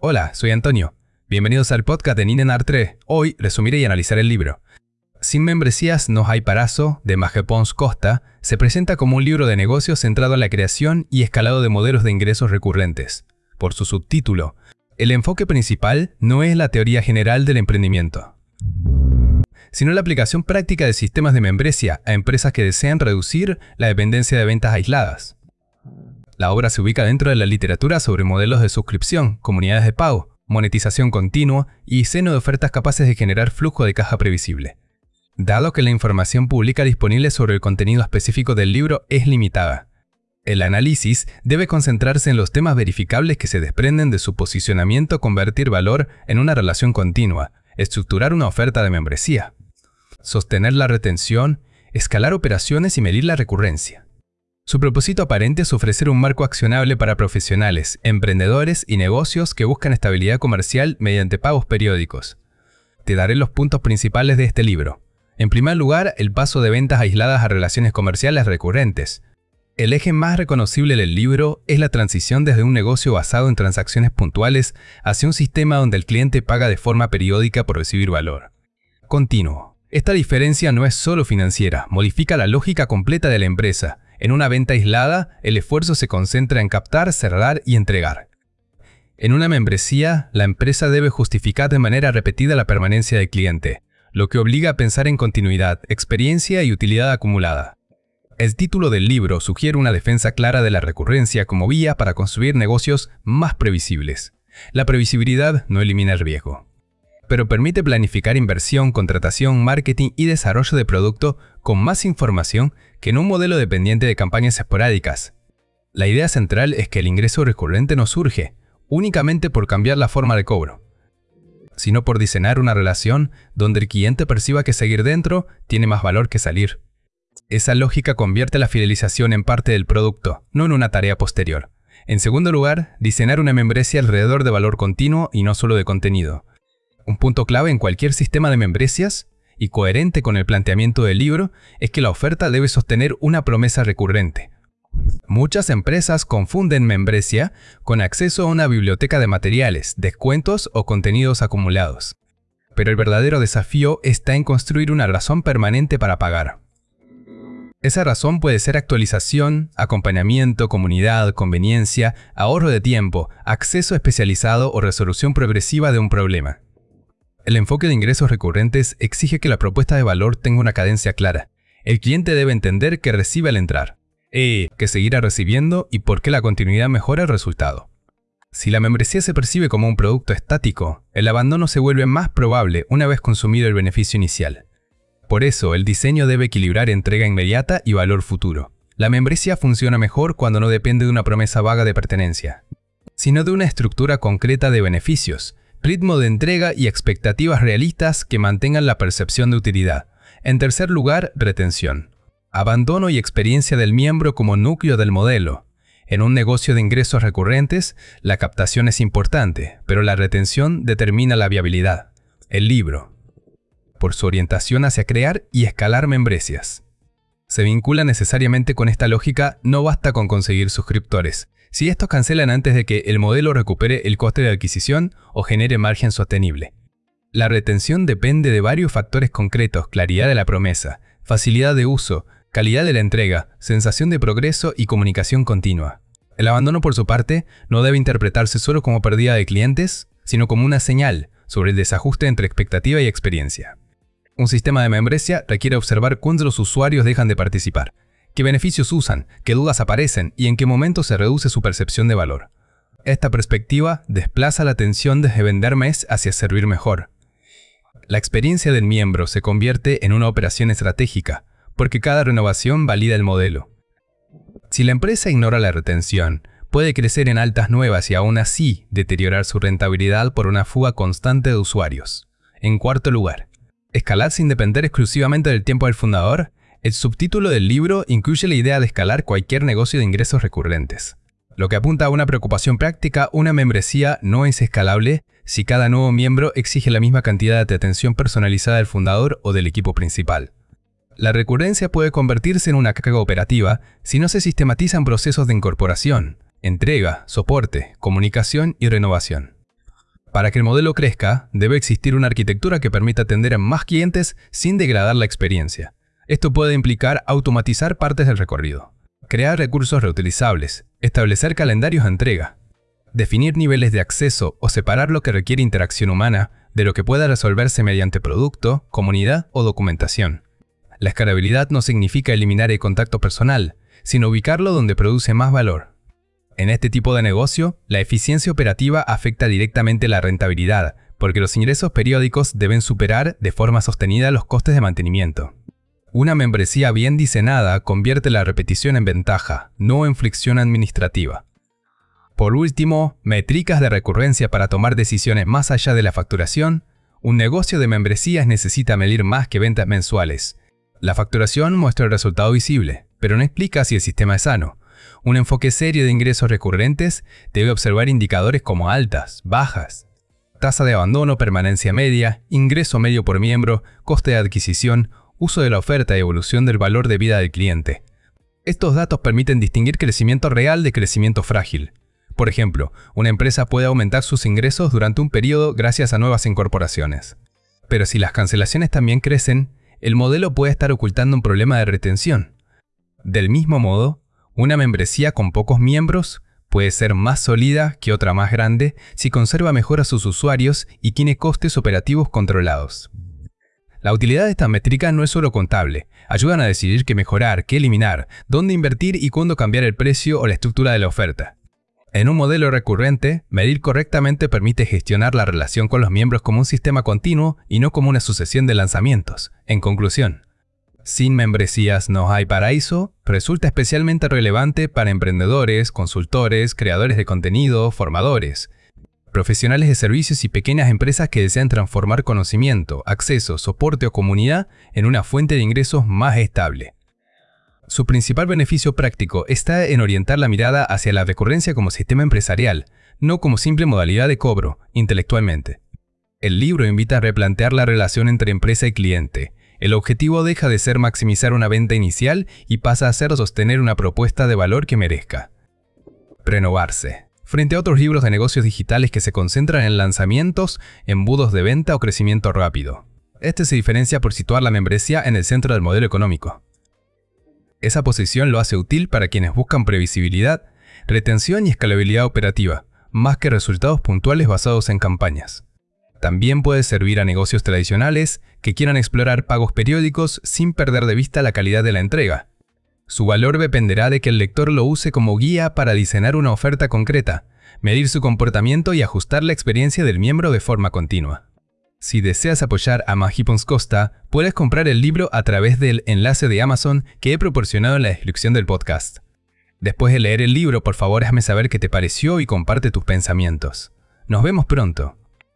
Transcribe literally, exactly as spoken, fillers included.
Hola, soy Antonio. Bienvenidos al podcast de Ninenar tres. Hoy resumiré y analizaré el libro. Sin membresías no hay parazo, de Maje Pons Costa, se presenta como un libro de negocios centrado en la creación y escalado de modelos de ingresos recurrentes. Por su subtítulo, el enfoque principal no es la teoría general del emprendimiento, sino la aplicación práctica de sistemas de membresía a empresas que desean reducir la dependencia de ventas aisladas. La obra se ubica dentro de la literatura sobre modelos de suscripción, comunidades de pago, monetización continua y diseño de ofertas capaces de generar flujo de caja previsible. Dado que la información pública disponible sobre el contenido específico del libro es limitada, el análisis debe concentrarse en los temas verificables que se desprenden de su posicionamiento, convertir valor en una relación continua, estructurar una oferta de membresía, sostener la retención, escalar operaciones y medir la recurrencia. Su propósito aparente es ofrecer un marco accionable para profesionales, emprendedores y negocios que buscan estabilidad comercial mediante pagos periódicos. Te daré los puntos principales de este libro. En primer lugar, el paso de ventas aisladas a relaciones comerciales recurrentes. El eje más reconocible del libro es la transición desde un negocio basado en transacciones puntuales hacia un sistema donde el cliente paga de forma periódica por recibir valor continuo. Esta diferencia no es solo financiera, modifica la lógica completa de la empresa. En una venta aislada, el esfuerzo se concentra en captar, cerrar y entregar. En una membresía, la empresa debe justificar de manera repetida la permanencia del cliente, lo que obliga a pensar en continuidad, experiencia y utilidad acumulada. El título del libro sugiere una defensa clara de la recurrencia como vía para construir negocios más previsibles. La previsibilidad no elimina el riesgo, pero permite planificar inversión, contratación, marketing y desarrollo de producto con más información que en un modelo dependiente de campañas esporádicas. La idea central es que el ingreso recurrente no surge únicamente por cambiar la forma de cobro, sino por diseñar una relación donde el cliente perciba que seguir dentro tiene más valor que salir. Esa lógica convierte la fidelización en parte del producto, no en una tarea posterior. En segundo lugar, diseñar una membresía alrededor de valor continuo y no solo de contenido. Un punto clave en cualquier sistema de membresías, y coherente con el planteamiento del libro, es que la oferta debe sostener una promesa recurrente. Muchas empresas confunden membresía con acceso a una biblioteca de materiales, descuentos o contenidos acumulados. Pero el verdadero desafío está en construir una razón permanente para pagar. Esa razón puede ser actualización, acompañamiento, comunidad, conveniencia, ahorro de tiempo, acceso especializado o resolución progresiva de un problema. El enfoque de ingresos recurrentes exige que la propuesta de valor tenga una cadencia clara. El cliente debe entender que recibe al entrar, eh, que seguirá recibiendo y por qué la continuidad mejora el resultado. Si la membresía se percibe como un producto estático, el abandono se vuelve más probable una vez consumido el beneficio inicial. Por eso, el diseño debe equilibrar entrega inmediata y valor futuro. La membresía funciona mejor cuando no depende de una promesa vaga de pertenencia, sino de una estructura concreta de beneficios, ritmo de entrega y expectativas realistas que mantengan la percepción de utilidad. En tercer lugar, retención. Abandono y experiencia del miembro como núcleo del modelo. En un negocio de ingresos recurrentes, la captación es importante, pero la retención determina la viabilidad. El libro, por su orientación hacia crear y escalar membresías, se vincula necesariamente con esta lógica. No basta con conseguir suscriptores. Si estos cancelan antes de que el modelo recupere el coste de adquisición o genere margen sostenible. La retención depende de varios factores concretos: claridad de la promesa, facilidad de uso, calidad de la entrega, sensación de progreso y comunicación continua. El abandono, por su parte, no debe interpretarse solo como pérdida de clientes, sino como una señal sobre el desajuste entre expectativa y experiencia. Un sistema de membresía requiere observar cuándo los usuarios dejan de participar, qué beneficios usan, qué dudas aparecen y en qué momento se reduce su percepción de valor. Esta perspectiva desplaza la atención desde vender más hacia servir mejor. La experiencia del miembro se convierte en una operación estratégica, porque cada renovación valida el modelo. Si la empresa ignora la retención, puede crecer en altas nuevas y aún así deteriorar su rentabilidad por una fuga constante de usuarios. En cuarto lugar, escalar sin depender exclusivamente del tiempo del fundador. El subtítulo del libro incluye la idea de escalar cualquier negocio de ingresos recurrentes, lo que apunta a una preocupación práctica. Una membresía no es escalable si cada nuevo miembro exige la misma cantidad de atención personalizada del fundador o del equipo principal. La recurrencia puede convertirse en una carga operativa si no se sistematizan procesos de incorporación, entrega, soporte, comunicación y renovación. Para que el modelo crezca, debe existir una arquitectura que permita atender a más clientes sin degradar la experiencia. Esto puede implicar automatizar partes del recorrido, crear recursos reutilizables, establecer calendarios de entrega, definir niveles de acceso o separar lo que requiere interacción humana de lo que pueda resolverse mediante producto, comunidad o documentación. La escalabilidad no significa eliminar el contacto personal, sino ubicarlo donde produce más valor. En este tipo de negocio, la eficiencia operativa afecta directamente la rentabilidad, porque los ingresos periódicos deben superar de forma sostenida los costes de mantenimiento. Una membresía bien diseñada convierte la repetición en ventaja, no en fricción administrativa. Por último, métricas de recurrencia para tomar decisiones más allá de la facturación. Un negocio de membresías necesita medir más que ventas mensuales. La facturación muestra el resultado visible, pero no explica si el sistema es sano. Un enfoque serio de ingresos recurrentes debe observar indicadores como altas, bajas, tasa de abandono, permanencia media, ingreso medio por miembro, coste de adquisición, uso de la oferta y evolución del valor de vida del cliente. Estos datos permiten distinguir crecimiento real de crecimiento frágil. Por ejemplo, una empresa puede aumentar sus ingresos durante un periodo gracias a nuevas incorporaciones. Pero si las cancelaciones también crecen, el modelo puede estar ocultando un problema de retención. Del mismo modo, una membresía con pocos miembros puede ser más sólida que otra más grande si conserva mejor a sus usuarios y tiene costes operativos controlados. La utilidad de esta métrica no es solo contable, ayudan a decidir qué mejorar, qué eliminar, dónde invertir y cuándo cambiar el precio o la estructura de la oferta. En un modelo recurrente, medir correctamente permite gestionar la relación con los miembros como un sistema continuo y no como una sucesión de lanzamientos. En conclusión, sin membresías no hay paraíso resulta especialmente relevante para emprendedores, consultores, creadores de contenido, formadores, profesionales de servicios y pequeñas empresas que desean transformar conocimiento, acceso, soporte o comunidad en una fuente de ingresos más estable. Su principal beneficio práctico está en orientar la mirada hacia la recurrencia como sistema empresarial, no como simple modalidad de cobro, intelectualmente. El libro invita a replantear la relación entre empresa y cliente. El objetivo deja de ser maximizar una venta inicial y pasa a ser sostener una propuesta de valor que merezca. Renovarse. Frente a otros libros de negocios digitales que se concentran en lanzamientos, embudos de venta o crecimiento rápido. Este se diferencia por situar la membresía en el centro del modelo económico. Esa posición lo hace útil para quienes buscan previsibilidad, retención y escalabilidad operativa, más que resultados puntuales basados en campañas. También puede servir a negocios tradicionales que quieran explorar pagos periódicos sin perder de vista la calidad de la entrega. Su valor dependerá de que el lector lo use como guía para diseñar una oferta concreta, medir su comportamiento y ajustar la experiencia del miembro de forma continua. Si deseas apoyar a Magie Pons Costa, puedes comprar el libro a través del enlace de Amazon que he proporcionado en la descripción del podcast. Después de leer el libro, por favor hazme saber qué te pareció y comparte tus pensamientos. Nos vemos pronto.